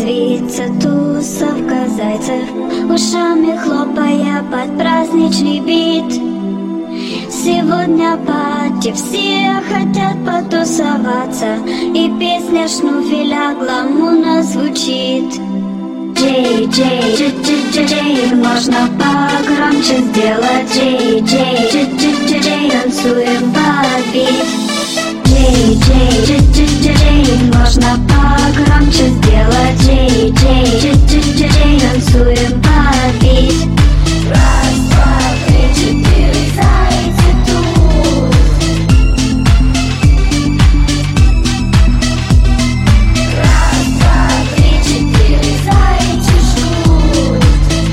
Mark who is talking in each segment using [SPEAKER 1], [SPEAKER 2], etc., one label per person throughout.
[SPEAKER 1] резвится тусовка зайцев, ушами хлопая под праздничный бит. Сегодня пати, все хотят потусоваться, и песня шнуфеля гламурно звучит. Джей, Джей, Джей, Джей, Джей, можно погромче сделать. Джей, Джей, Джей, Джей, Джей, танцуем под бит. Джей, Джей, Джей, Джей, Джей, можно погромче сделать. Джей, Джей, Джей, Джей, Джей, танцуем под бит. Раз, два, три, четыре, зайцы тут. Раз, два, три, четыре, зайцы ждут.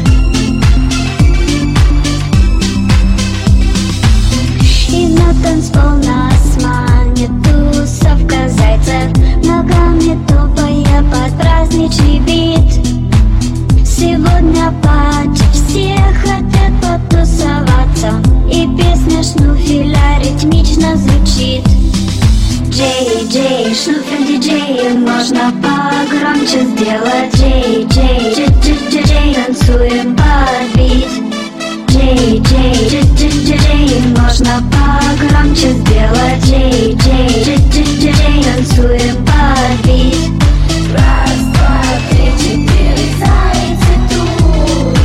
[SPEAKER 1] И на танцпол нас манит тусовка зайцев, ногами топая под праздничный бит. Сегодня пати, все хотят потусоваться, и песня шнуфеля ритмично звучит. Джей, Джей, шнуфель диджей, можно погромче сделать. Джей, Джей, Джей, Джей, Джей, Джей, танцуем под бит. Джей, Джей, Джей, Джей, Джей, Джей, можно погромче сделать. Джей, Джей, Джей, Джей, Джей, Джей, танцуем под бит. Раз, два, три, четыре, зайцы тут.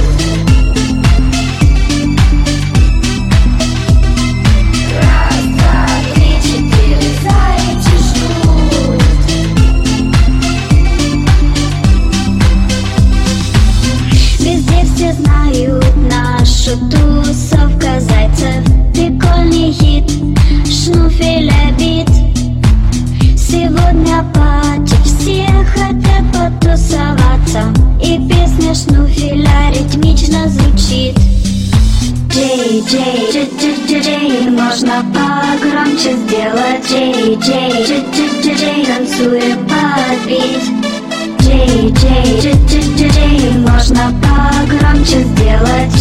[SPEAKER 1] Раз, два, три, четыре, зайцы ждут. Везде все знают нашу тусовка зайцев, прикольный хит, шнуфеля бит. Сегодня пати, все хотят потусоваться, и песня шнуфеля ритмично звучит. Джей, Джей, Джей, Джей, Джей, Джей, можно погромче сделать. Джей, Джей, Джей, Джей, Джей, Джей, танцуем под бит. Джей, Джей, Джей, Джей, Джей, Джей, можно погромче сделать.